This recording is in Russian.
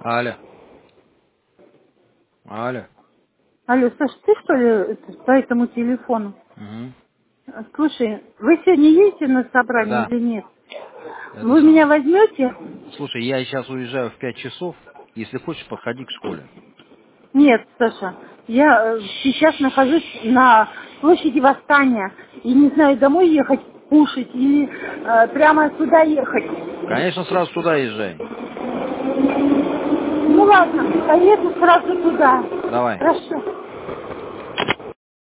Алло. Алло. Алло, Саш, ты что ли по этому телефону? Угу. Слушай, вы сегодня едете на собрание Да, или нет? это Вы меня самое. возьмете? Слушай, я сейчас уезжаю в 5 часов. Если хочешь, подходи к школе. Нет, Саша, я сейчас нахожусь на площади Восстания и не знаю, домой ехать кушать или прямо сюда ехать. Конечно, сразу туда езжай. Ну ладно, поеду сразу туда. Давай. Хорошо.